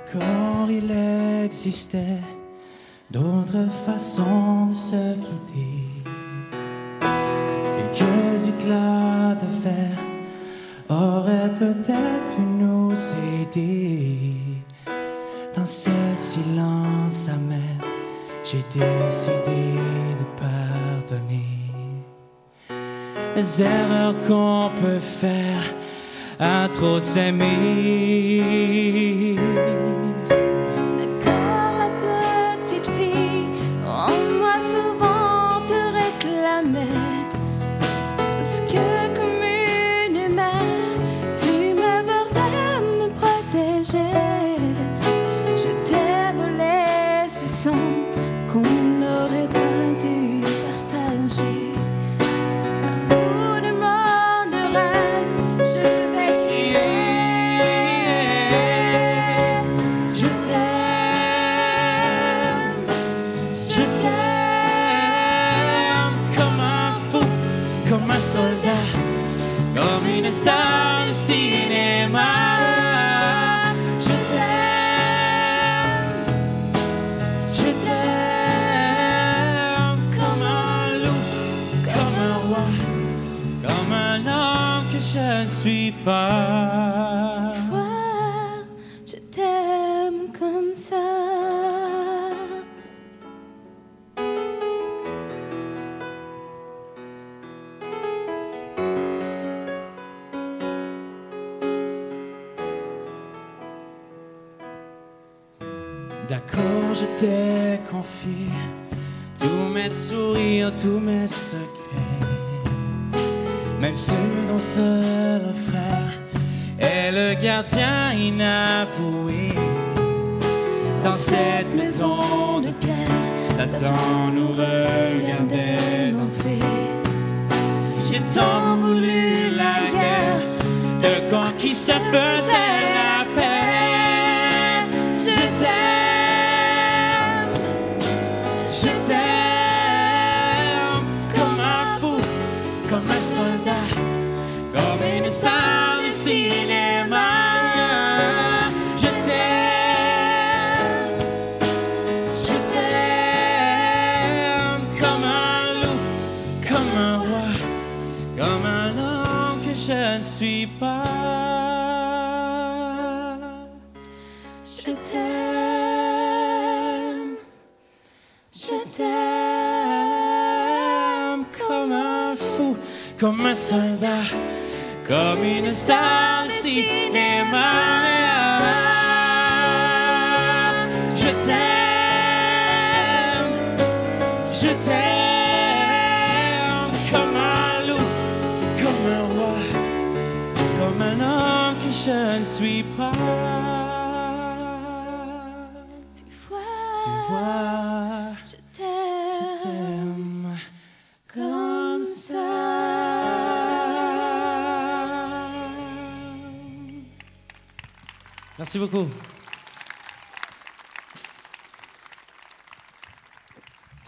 D'accord, il existait d'autres façons de se quitter. Quelques éclats de verre auraient peut-être pu nous aider. Dans ce silence amer, j'ai décidé de pardonner les erreurs qu'on peut faire à trop s'aimer. D'accord, la petite fille en moi souvent te réclamait, parce que comme une mère tu m'abordais, me protégeais. Je t'ai volé ce sang qu'on n'aurait pas dû partager. Comme un soldat, comme une star de cinéma. Je t'aime comme un loup, comme un roi, comme un homme que je ne suis pas. Cette fois, je t'aime comme ça. D'accord, je t'ai confié tous mes sourires, tous mes secrets, même ceux dont seul le frère est le gardien inavoué. Dans cette maison de pierre, Satan nous regardait danser. J'ai tant voulu la guerre de quand qui se faisait la paix. Je t'aime comme un fou, comme un soldat, comme une star du cinéma. Je t'aime comme un loup, comme un roi, comme un homme que je ne suis pas. Je t'aime, je t'aime comme un fou, comme un soldat, comme une star de cinéma. Je t'aime comme un loup, comme un roi, comme un homme que je ne suis pas. Tu Tu vois, je je t'aime t'aime comme ça. Merci beaucoup.